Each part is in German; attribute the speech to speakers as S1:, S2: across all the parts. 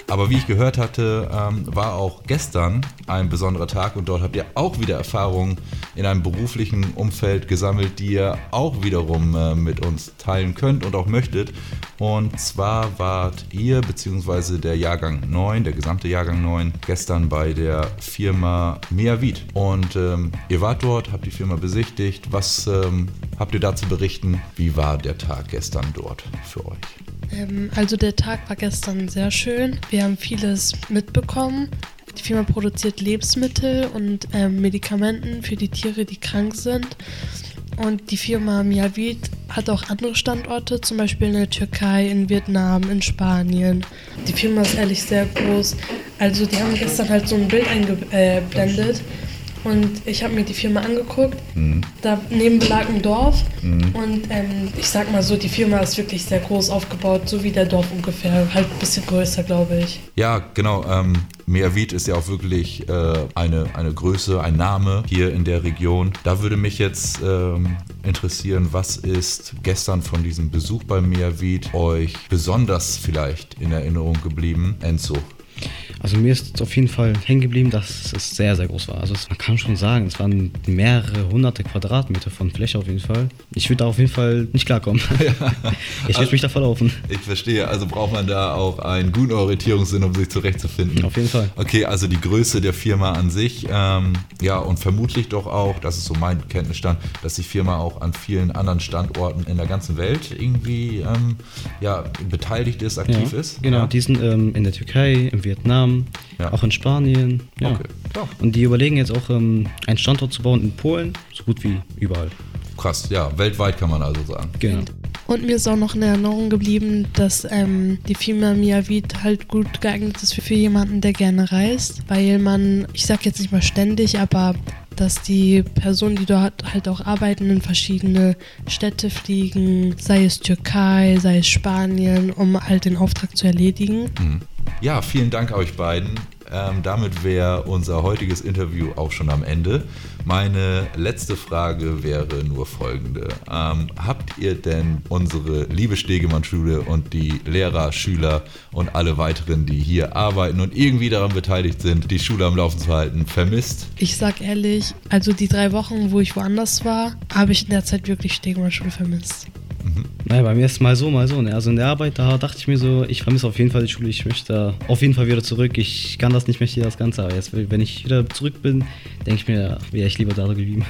S1: Aber wie ich gehört hatte, war auch gestern ein besonderer Tag und dort habt ihr auch wieder Erfahrungen in einem beruflichen Umfeld gesammelt, die ihr auch wiederum mit uns teilen könnt und auch möchtet. Und zwar wart ihr bzw. der Jahrgang 9, der gesamte Jahrgang 9, gestern bei der Firma Meavit. Und ihr wart dort, habt die Firma besichtigt. Was habt ihr da zu berichten? Wie war der Tag gestern dort für euch?
S2: Also der Tag war gestern sehr schön. Wir haben vieles mitbekommen. Die Firma produziert Lebensmittel und Medikamenten für die Tiere, die krank sind. Und die Firma Meavit hat auch andere Standorte, zum Beispiel in der Türkei, in Vietnam, in Spanien. Die Firma ist ehrlich sehr groß. Also die haben gestern halt so ein Bild eingeblendet. Und ich habe mir die Firma angeguckt. Daneben lag ein Dorf. Und ich sag mal so, die Firma ist wirklich sehr groß aufgebaut, so wie der Dorf ungefähr. Halt ein bisschen größer, glaube ich.
S1: Ja, genau. Meavit ist ja auch wirklich eine Größe, ein Name hier in der Region. Da würde mich jetzt interessieren, was ist gestern von diesem Besuch bei Meavit euch besonders vielleicht in Erinnerung geblieben? Enzo?
S3: Also mir ist auf jeden Fall hängen geblieben, dass es sehr, sehr groß war. Also man kann schon sagen, es waren mehrere hunderte Quadratmeter von Fläche auf jeden Fall. Ich würde da auf jeden Fall nicht klarkommen. Ja. Ich würde mich da verlaufen.
S1: Ich verstehe, also braucht man da auch einen guten Orientierungssinn, um sich zurechtzufinden.
S3: Auf jeden Fall.
S1: Okay, also die Größe der Firma an sich, ja, und vermutlich doch auch, das ist so mein Kenntnisstand, dass die Firma auch an vielen anderen Standorten in der ganzen Welt irgendwie beteiligt ist, aktiv ist.
S3: Genau,
S1: ja.
S3: Die sind in der Türkei, in Vietnam, auch in Spanien. Ja.
S1: Okay. Ja.
S3: Und die überlegen jetzt auch, einen Standort zu bauen in Polen, so gut wie überall.
S1: Krass, ja, weltweit kann man also sagen.
S3: Genau.
S2: Und mir ist auch noch in Erinnerung geblieben, dass die Firma Meavit halt gut geeignet ist für jemanden, der gerne reist, weil man, ich sag jetzt nicht mal ständig, aber dass die Personen, die dort halt auch arbeiten, in verschiedene Städte fliegen, sei es Türkei, sei es Spanien, um halt den Auftrag zu erledigen.
S1: Ja, vielen Dank euch beiden. Damit wäre unser heutiges Interview auch schon am Ende. Meine letzte Frage wäre nur folgende. Habt ihr denn unsere liebe Stegemann-Schule und die Lehrer, Schüler und alle weiteren, die hier arbeiten und irgendwie daran beteiligt sind, die Schule am Laufen zu halten, vermisst?
S2: Ich sag ehrlich, also die 3 Wochen, wo ich woanders war, habe ich in der Zeit wirklich Stegemann-Schule vermisst.
S3: Naja, bei mir ist mal so, mal so. Also in der Arbeit, da dachte ich mir so, ich vermisse auf jeden Fall die Schule, ich möchte da auf jeden Fall wieder zurück. Ich kann das nicht mehr hier, das Ganze. Aber jetzt, wenn ich wieder zurück bin, denke ich mir, wäre ich lieber da geblieben.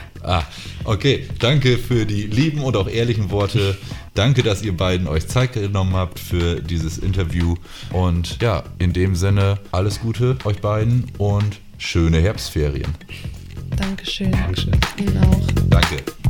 S1: Okay. Danke für die lieben und auch ehrlichen Worte. Danke, dass ihr beiden euch Zeit genommen habt für dieses Interview. Und ja, in dem Sinne, alles Gute euch beiden und schöne Herbstferien.
S2: Dankeschön.
S3: Dankeschön.
S2: Ihnen auch.
S1: Danke.